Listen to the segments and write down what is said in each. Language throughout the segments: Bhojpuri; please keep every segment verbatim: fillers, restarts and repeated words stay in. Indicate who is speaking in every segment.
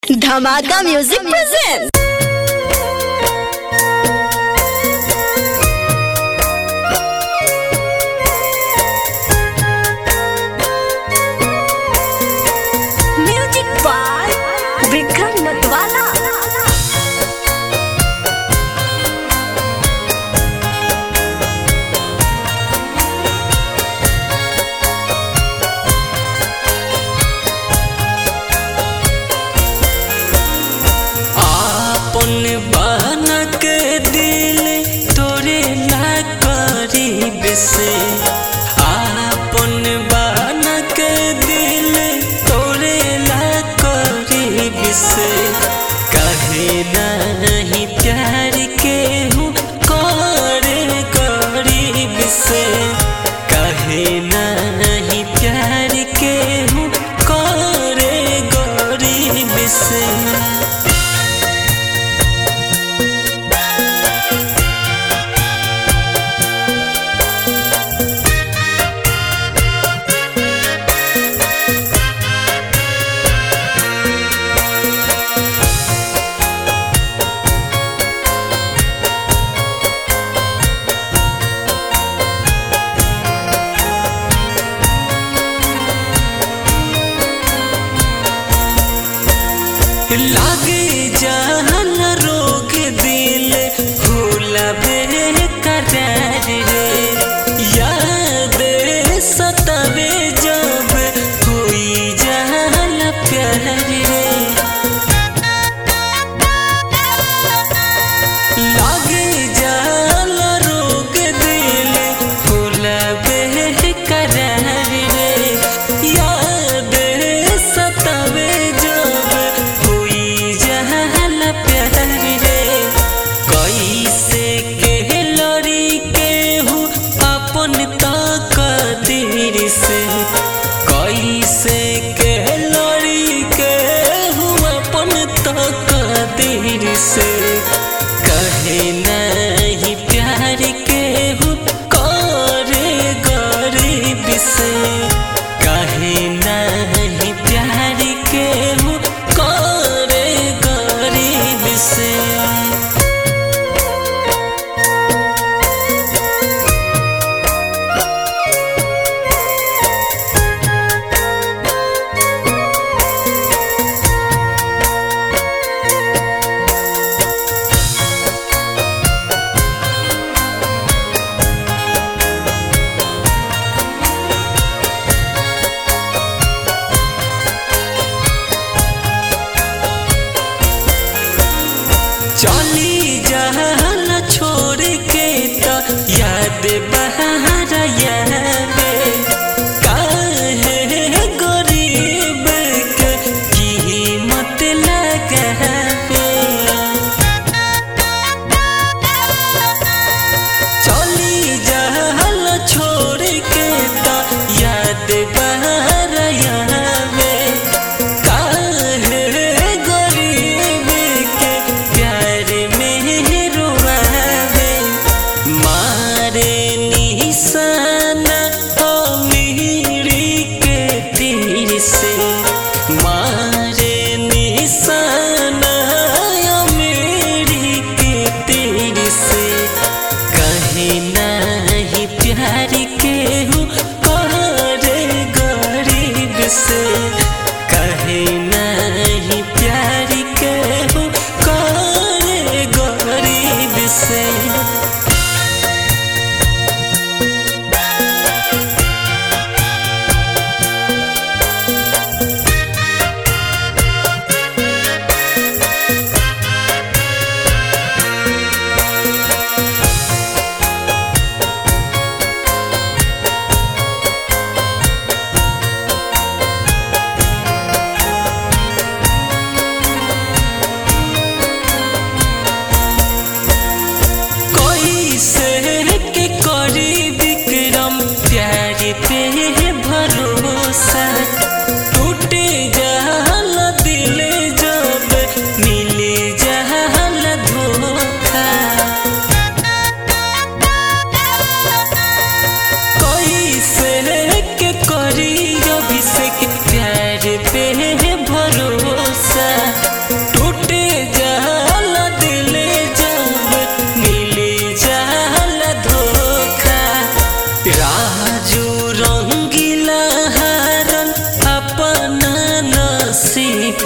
Speaker 1: धमाका music present. Music by Vikram Matwala.
Speaker 2: बनक दिल तोरे ला करीब से आपन बनक दिल तोरे ला करीब से कहे नहीं प्यार के हूँ करे करीब से कहे नहीं प्यार के हूँ करे गरीब से। लागे जहन रोग दिल भूला बेकरार रे याद सतावे जब कोई जहन प्यार रे लागे जहन रोग दिल भूला बेकरार रे याद सतावे जब जहाँ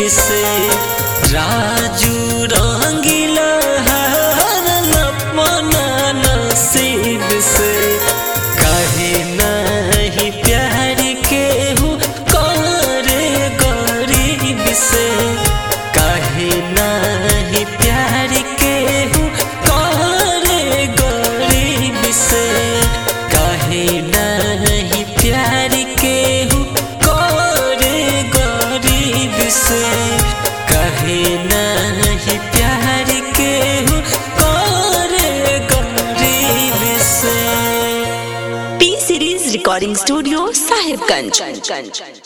Speaker 2: से राजू रंगीला हारल अपना नसीब से काहे नहीं प्यार के हूँ करे गरीब से काहे नहीं प्यार के हूँ करे गरीब से काहे नहीं प्यार के हूँ करे गरीब से काहे नहीं प्यार के हूँ करे गरीब से।
Speaker 1: P Series Recording Studio, Sahibganj.